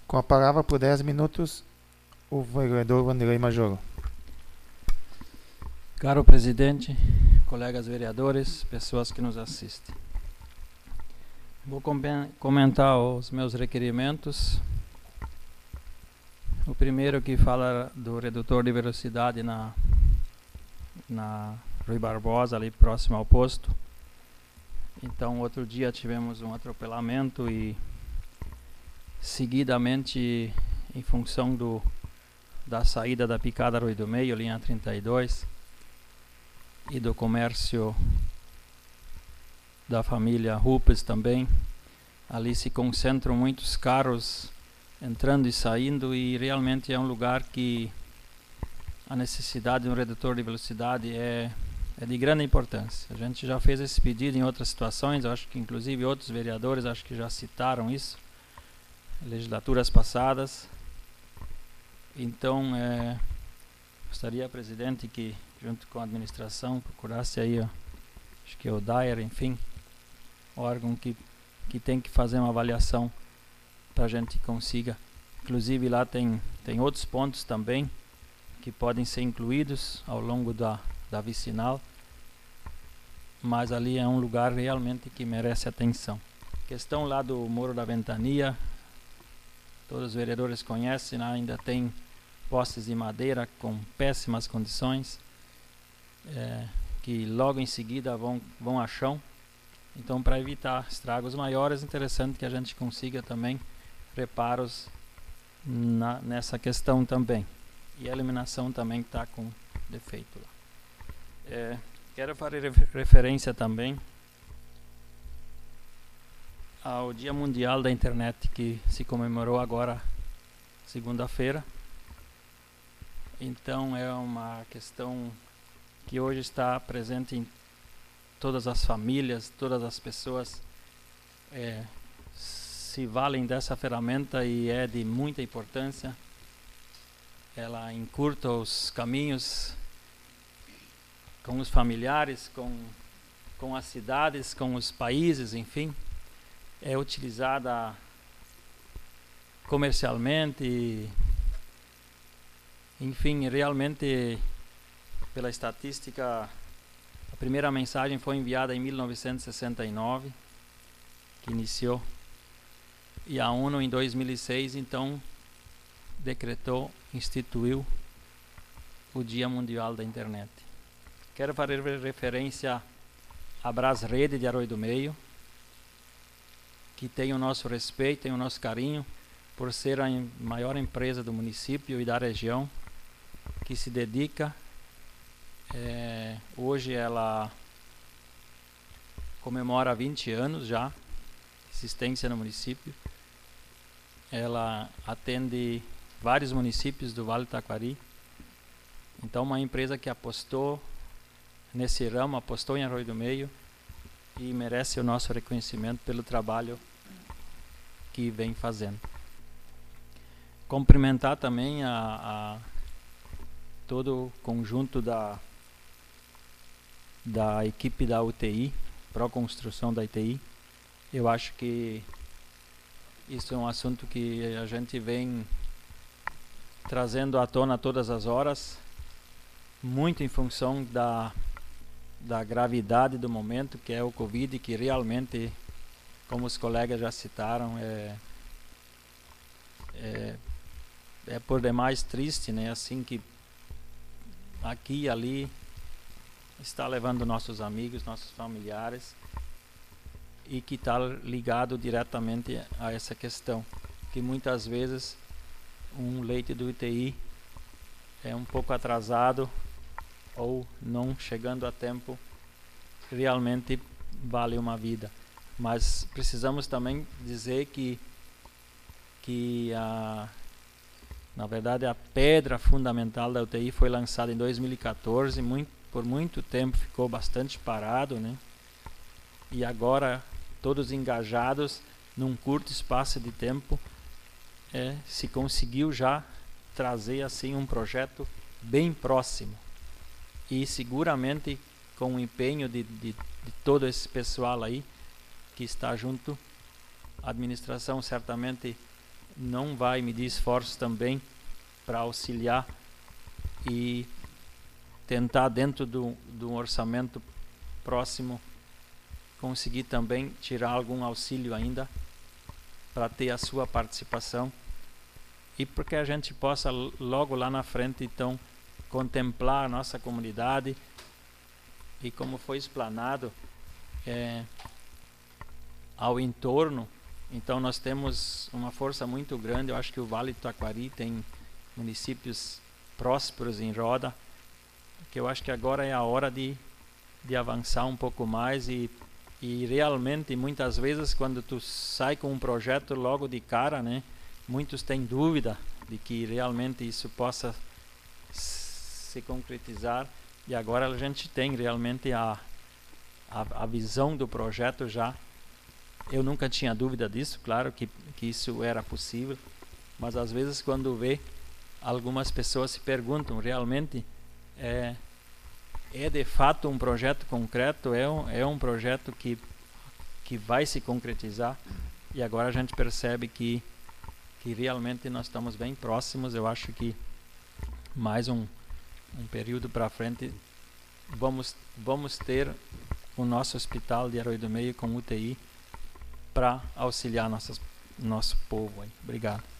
Com a palavra por 10 minutos, o vereador Wanderlei Majoro. Caro presidente, colegas vereadores, pessoas que nos assistem. Vou comentar os meus requerimentos. O primeiro que fala do redutor de velocidade na Rui Barbosa, ali próximo ao posto. Então, outro dia tivemos um atropelamento e seguidamente, em função da saída da picada Rui do Meio, linha 32, e do comércio da família Rupes também, ali se concentram muitos carros entrando e saindo, e realmente é um lugar que a necessidade de um redutor de velocidade é de grande importância. A gente já fez esse pedido em outras situações, acho que inclusive outros vereadores acho que já citaram isso, legislaturas passadas. Então, gostaria, presidente, que junto com a administração procurasse aí, acho que é o DAER, enfim, órgão que tem que fazer uma avaliação para a gente consiga. Inclusive lá tem outros pontos também que podem ser incluídos ao longo da vicinal, mas ali é um lugar realmente que merece atenção. Questão lá do Muro da Ventania, todos os vereadores conhecem, né? Ainda tem postes de madeira com péssimas condições, que logo em seguida vão a chão. Então, para evitar estragos maiores, é interessante que a gente consiga também reparos nessa questão também. E a iluminação também está com defeito lá. Quero fazer referência também ao Dia Mundial da Internet, que se comemorou agora, segunda-feira. Então, é uma questão que hoje está presente em todas as famílias, todas as pessoas se valem dessa ferramenta e é de muita importância. Ela encurta os caminhos com os familiares, com as cidades, com os países, enfim. É utilizada comercialmente, enfim, realmente, pela estatística, a primeira mensagem foi enviada em 1969, que iniciou, e a ONU em 2006, então, decretou, instituiu o Dia Mundial da Internet. Quero fazer referência à Brasrede de Arroio do Meio, que tem o nosso respeito, tem o nosso carinho, por ser a maior empresa do município e da região, que se dedica. Hoje ela comemora 20 anos já de existência no município. Ela atende vários municípios do Vale do Taquari. Então, uma empresa que apostou nesse ramo, apostou em Arroio do Meio e merece o nosso reconhecimento pelo trabalho que vem fazendo. Cumprimentar também a todo o conjunto da equipe da UTI, pró-construção da UTI. Eu acho que isso é um assunto que a gente vem trazendo à tona todas as horas, muito em função da gravidade do momento, que é o Covid, que realmente, como os colegas já citaram, é por demais triste, né? Assim que aqui e ali está levando nossos amigos, nossos familiares, e que está ligado diretamente a essa questão, que muitas vezes um leite do UTI é um pouco atrasado ou não chegando a tempo, realmente vale uma vida. Mas precisamos também dizer que na verdade a pedra fundamental da UTI foi lançada em 2014, por muito tempo ficou bastante parado, né? E agora todos engajados num curto espaço de tempo, se conseguiu já trazer assim um projeto bem próximo, e seguramente com o empenho de todo esse pessoal aí que está junto, a administração certamente não vai medir esforços também para auxiliar e tentar, dentro do orçamento próximo, conseguir também tirar algum auxílio ainda para ter a sua participação e porque a gente possa logo lá na frente então contemplar a nossa comunidade e, como foi explanado, ao entorno. Então nós temos uma força muito grande. Eu acho que o Vale do Taquari tem municípios prósperos em roda, que eu acho que agora é a hora de avançar um pouco mais e realmente, muitas vezes, quando tu sai com um projeto logo de cara, né, muitos têm dúvida de que realmente isso possa se concretizar, e agora a gente tem realmente a visão do projeto já. Eu nunca tinha dúvida disso, claro que isso era possível, mas às vezes quando vê, algumas pessoas se perguntam, realmente é de fato um projeto concreto, é um projeto que vai se concretizar, e agora a gente percebe que realmente nós estamos bem próximos. Eu acho que mais um período para frente vamos ter o nosso hospital de Arroio do Meio com UTI para auxiliar nosso povo aí. Obrigado.